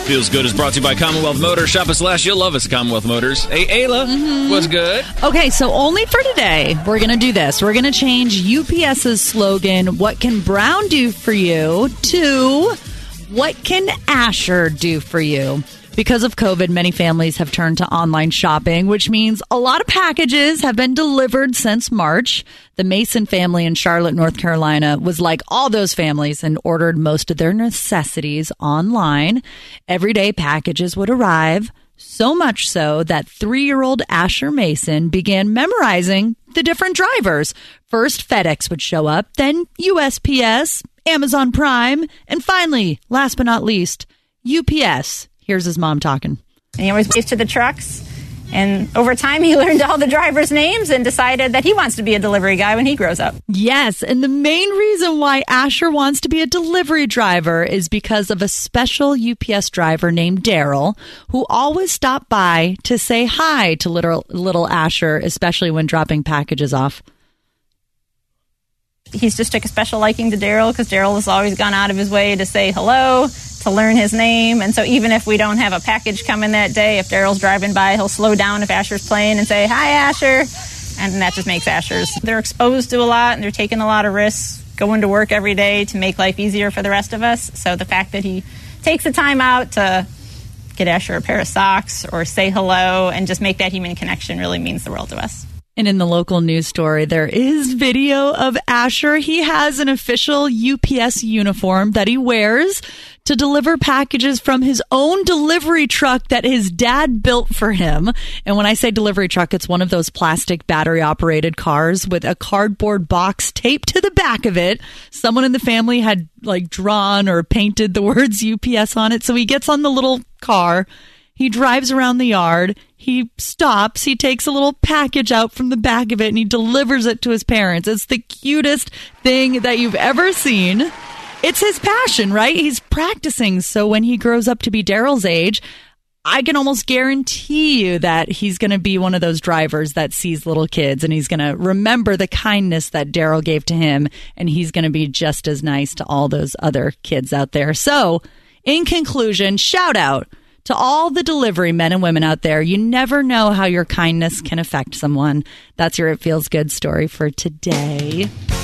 Feels Good is brought to you by Commonwealth Motors. Shop us last. You'll love us at Commonwealth Motors. Hey, Ayla, what's good? Okay, so only for today, we're going to do this. We're going to change UPS's slogan, "What can Brown do for you?" to "What can Asher do for you?" Because of COVID, many families have turned to online shopping, which means a lot of packages have been delivered since March. The Mason family in Charlotte, North Carolina was like all those families and ordered most of their necessities online. Everyday packages would arrive, so much so that 3-year-old Asher Mason began memorizing the different drivers. First, FedEx would show up, then USPS, Amazon Prime, and finally, last but not least, UPS. Here's his mom talking. And he always waved to the trucks. And over time, he learned all the drivers' names and decided that he wants to be a delivery guy when he grows up. Yes, and the main reason why Asher wants to be a delivery driver is because of a special UPS driver named Daryl, who always stopped by to say hi to little Asher, especially when dropping packages off. He's just took a special liking to Daryl because Daryl has always gone out of his way to say hello, to learn his name. And so even if we don't have a package coming that day, if Daryl's driving by, he'll slow down if Asher's playing and say, "Hi, Asher." And that just makes Asher's. They're exposed to a lot and they're taking a lot of risks going to work every day to make life easier for the rest of us. So the fact that he takes the time out to get Asher a pair of socks or say hello and just make that human connection really means the world to us. And in the local news story, there is video of Asher. He has an official UPS uniform that he wears to deliver packages from his own delivery truck that his dad built for him. And when I say delivery truck, it's one of those plastic battery-operated cars with a cardboard box taped to the back of it. Someone in the family had drawn or painted the words UPS on it. So he gets on the little car. He drives around the yard. He stops. He takes a little package out from the back of it and he delivers it to his parents. It's the cutest thing that you've ever seen. It's his passion, right? He's practicing. So when he grows up to be Daryl's age, I can almost guarantee you that he's going to be one of those drivers that sees little kids and he's going to remember the kindness that Daryl gave to him. And he's going to be just as nice to all those other kids out there. So in conclusion, shout out to all the delivery men and women out there. You never know how your kindness can affect someone. That's your It Feels Good story for today.